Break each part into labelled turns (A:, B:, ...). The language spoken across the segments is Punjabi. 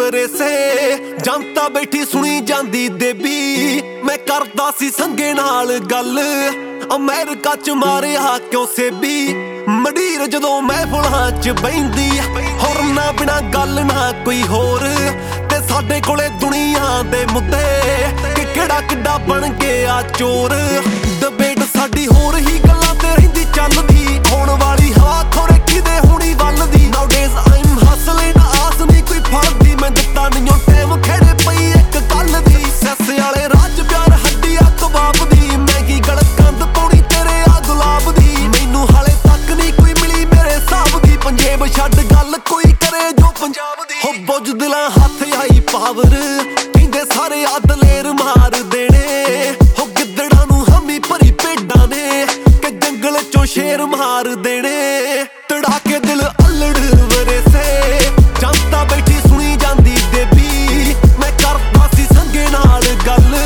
A: ਵਰੇਸੇ ਜਨਤਾ ਬੈਠੀ ਸੁਣੀ ਜਾਂਦੀ ਦੇਬੀ। ਮੈਂ ਕਰਦਾ ਸੀ ਸੰਗੇ ਨਾਲ ਗੱਲ, ਅਮਰੀਕਾ ਚ ਮਾਰਿਆ ਕਿਉਂ ਸੇਬੀ। ਮੰਡੀਰ ਜਦੋਂ ਮਹਿਫਲਾਂ ਚ ਬਹਿੰਦੀ, ਹੋਰ ਨਾ ਬਿਨਾ ਗੱਲ ਨਾ ਕੋਈ ਹੋਰ। ਤੇ ਸਾਡੇ ਕੋਲੇ ਦੁਨੀਆ ਦੇ ਮੁੱਦੇ ਕਿ ਕਿਹੜਾ ਕਿੱਡਾ ਬਣ ਗਿਆ ਚੋਰ। ਡਿਬੇਟ ਸਾਡੀ ਹੋਰ ਹੀ ਗੱਲਾਂ ਤੇ ਰਹਿੰਦੀ ਚੱਲਦੀ, ਹੋਣ ਵਾਲੀ ਹਵਾ ਖੋਰੇ ਕਿਦੇ ਹੋਣੀ ਵੱਲਦੀ। ਨਾਊਡੇਜ਼ ਆਈਮ ਹਸਲਿੰਗ ਆਸ ਨਹੀਂ ਕੋਈ ਫੜਦੀ, ਮੈਂ ਦਿੱਤਾ ਨਹੀਂ ਟਾਈਮ ਖੇੜੇ ਪਈ ਇੱਕ ਗੱਲ ਦੀ। ਸੈਸੇ ਵਾਲੇ ਰਾਜ ਪਿਆਰ ਹੱਡੀ ਆ ਕਬਾਬ ਦੀ, ਮਹਿੰਗੀ ਗਲ ਕੰਧ ਪਾਉਣੀ ਤੇਰੇ ਆ ਗੁਲਾਬ ਦੀ। ਮੈਨੂੰ ਹਾਲੇ ਤੱਕ ਨਹੀਂ ਕੋਈ ਮਿਲੀ ਮੇਰੇ ਹਿਸਾਬ ਦੀ, ਪੰਜੇਬ ਛੱਡ ਗੱਲ ਕੋਈ ਕਰੇ ਜੋ ਪੰਜਾਬ ਦੀ। ਹੋ ਬੁੱਝ ਦਿਲਾਂ ਹੱਥ ਆਈ ਪਾਵਰ, ਕਹਿੰਦੇ ਸਾਰੇ ਆ ਦਲੇਰ ਮਾਰ ਦੇਣੇ। ਹੋ ਗਿੱਦੜਾਂ ਨੂੰ ਹਮੀ ਭਰੀ ਭੇਡਾਂ ਨੇ, ਕਿ ਜੰਗਲ ਚੋਂ ਸ਼ੇਰ ਮਾਰ ਦੇਣੇ। ਤੜਾ ਕੇ ਦਿਲ ਅਲੜ ਵਰੇਸੇ ਜਨਤਾ ਬੈਠੀ ਸੁਣੀ ਜਾਂਦੀ ਦੇਬੀ। ਮੈਂ ਕਰਦਾ ਸੀ ਸੰਗੇ ਨਾਲ ਗੱਲ,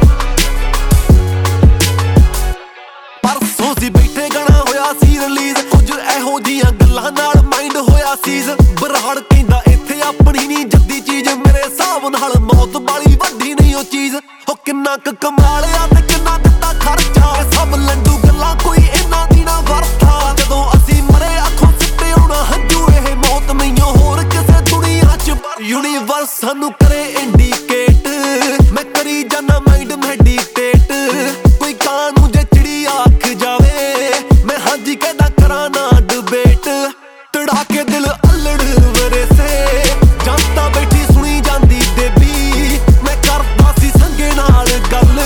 A: ਪਰਸੋਂ ਸੀ ਬੈਠੇ ਗਾਣਾ ਹੋਇਆ ਸੀ ਰਿਲੀਜ਼। ਕੁਝ ਇਹੋ ਜਿਹੀਆਂ ਗੱਲਾਂ ਨਾਲ ਮਾਈਂਡ ਹੋਇਆ ਸੀਜ਼। ਬਰਾੜ ਕਹਿੰਦਾ ਇੱਥੇ ਆਪਣੀ ਨਹੀਂ ਜੱਦੀ ਚੀਜ਼, ਮੇਰੇ ਹਿਸਾਬ ਨਾਲ ਮੌਤ ਵਾਲੀ ਵੱਡੀ ਨਹੀਂ ਉਹ ਚੀਜ਼। ਉਹ ਕਿੰਨਾ ਕੁ ਕਮਾ ਲਿਆ ਤੇ ਕਿੰਨਾ ਦਿੱਤਾ ਖਰਚਾ, ਸਭ ਲੰਡੂ ਗੱਲਾਂ ਕੋਈ ਇਹਨਾਂ ਦੀ ਨਾ ਵਰਤਾ। ਜਦੋਂ ਅਸੀਂ ਮਰੇ ਅੱਖੋਂ ਸਿੱਟੇ ਆਉਣਾ ਹੰਝੂ, ਇਹ ਮੌਤ ਮੈਨੂੰ ਹੋਰ ਕਿਸੇ ਦੁਨੀਆ ਚ। ਯੂਨੀਵਰਸ ਸਾਨੂੰ ਕਰੇ ਇੰਡੀਕੇਟ, ਮੈਂ ਕਰੀ ਜਾਨਾ ਮਾਈਂਡ ਮੈਡੀਟੇਟ। ਕੋਈ ਕਾਂ ਨੂੰ ਜੇ ਚਿੜੀ ਆਖ ਜਾਵੇ, ਮੈਂ ਹਾਂਜੀ ਕਹਿੰਦਾ ਕਰਾਂ ਨਾ ਡਿਬੇਟ। ਤੜਾ ਕੇ ਦਿਲ ਅਲੜ ਵਰੇਸੇ ਜਨਤਾ ਬੈਠੀ ਸੁਣੀ ਜਾਂਦੀ ਦੇਬੀ। ਮੈਂ ਕਰਦਾ ਸੀ ਸੰਗੇ ਨਾਲ ਗੱਲ,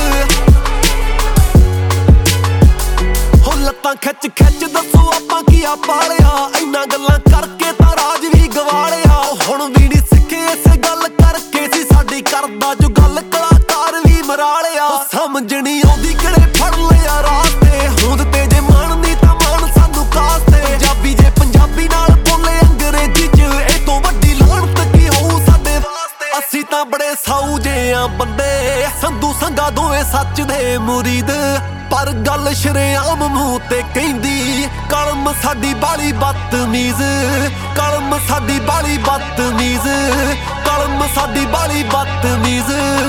A: ਹੋ ਲੱਤਾਂ ਖਿੱਚ ਖਿੱਚ ਦੱਸੋ ਆਪਾਂ ਕੀ ਆ ਪਾਲਿਆ। ਇੰਨਾ ਗੱਲਾਂ ਕਰਕੇ ਤਾਂ ਰਾਜ ਵੀ ਗਵਾ ਲਿਆ। ਹੁਣ ਵੀ ਨਹੀਂ ਸਿੱਖੇ ਇਸੇ ਗੱਲ ਕਰਕੇ ਸੀ ਸਾਡੀ ਕਰਦਾ ਜੋ ਗੱਲ ਕਲਾਕਾਰ ਵੀ ਮਰਾ ਲਿਆ। ਸਮਝ ਨਹੀਂ ਆਉਂਦੀ ਕਿਹੜੇ ਫੜ ਲਿਆ ਰਾਸਤੇ, ਹੋਂਦ ਤੇ ਜੇ ਮਾਣ ਨਹੀਂ ਤਾਂ ਮਾਣ ਸਾਨੂੰ ਕਾਸਤੇ। ਪੰਜਾਬੀ ਜੇ ਪੰਜਾਬੀ ਨਾਲ ਬੋਲੇ ਅੰਗਰੇਜ਼ੀ ਚ, ਇਹ ਤੋਂ ਵੱਡੀ ਲਾਹਨਤ ਕੀ ਹੋਊ ਸਾਡੇ ਵਾਸਤੇ। ਅਸੀਂ ਤਾਂ ਬੜੇ ਸਾਊ ਜੇ ਆ ਬੰਦੇ, ਸੰਧੂ ਸੰਗਾ ਦੋਵੇਂ ਸੱਚ ਦੇ ਮੁਰੀਦ। ਪਰ ਗੱਲ ਸ਼ਰੇਆਮ ਮੂੰਹ ਤੇ ਕਹਿੰਦੀ, ਕਲਮ ਸਾਡੀ ਬਾਲੀ ਬਦਤਮੀਜ਼। ਕਲਮ ਸਾਡੀ ਬਾਲੀ ਬਦਤਮੀਜ਼, ਕਲਮ ਸਾਡੀ ਬਾਲੀ ਬਦਤਮੀਜ਼।